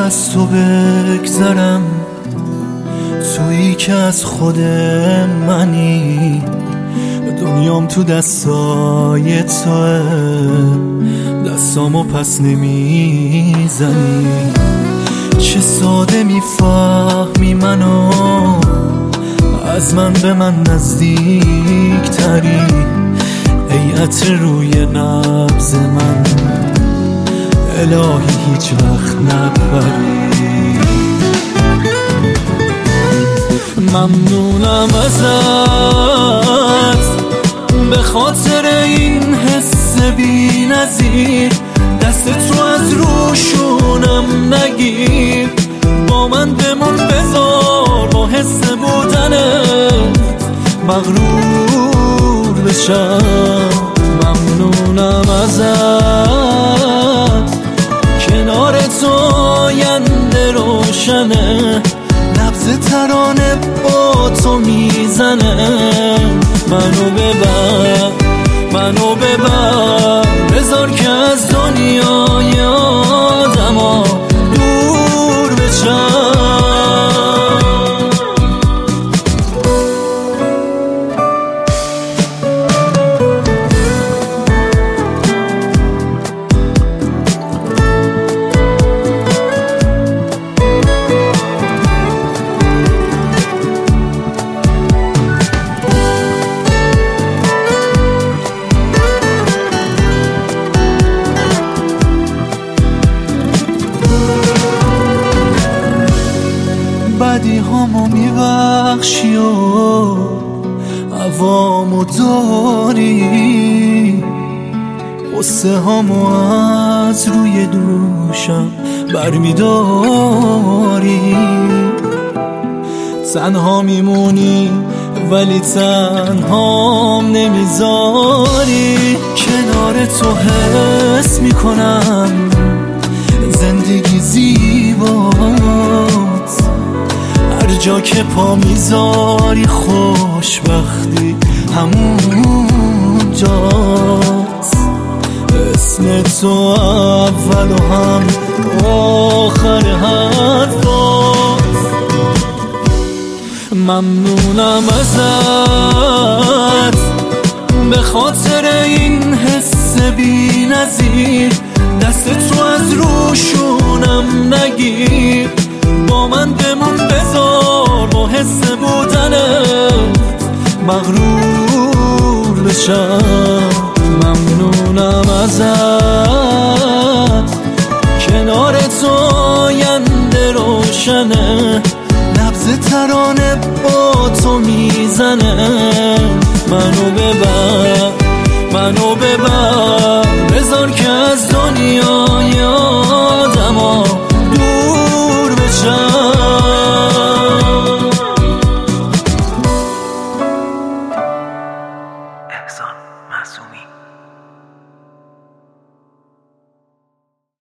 از تو بگذرم، تویی که از خود منی، دنیام تو دستای توه، دستامو پس نمیزنی. چه ساده میفهمی منو، از من به من نزدیک تری، ای عطر روی نبض من، الهی هیچ وقت نپری. ممنونم ازت به خاطر این حس بی نظیر، دست تو از روشونم نگیر، با من بمون بذار با حس بودنت مغرور بشم. ممنونم ازت، کنار تو آینده روشنه، نبض ترانه با تو میزنه. منو ببر بذار که از دنیای آدما دور بشم. بدی همو میبخشی و عوامو داری، قصه همو از روی دوشم برمیداری. تنها میمونی ولی تنهام نمیذاری، کنار تو حس میکنم زندگی زیباست، هر جا که پا میذاری خوشبختی همون جاست. اسم تو اول و هم آخر حرفاست. ممنونم ازت به خاطر این حس بی نظیر، دست تو از روشونم نگیر، با من بمون بذار با حس بودنت مغرور بشم. ممنونم ازت، کنار تو آینده روشنه، نبض ترانه با تو میزنه. منو ببر بذار که از دنیای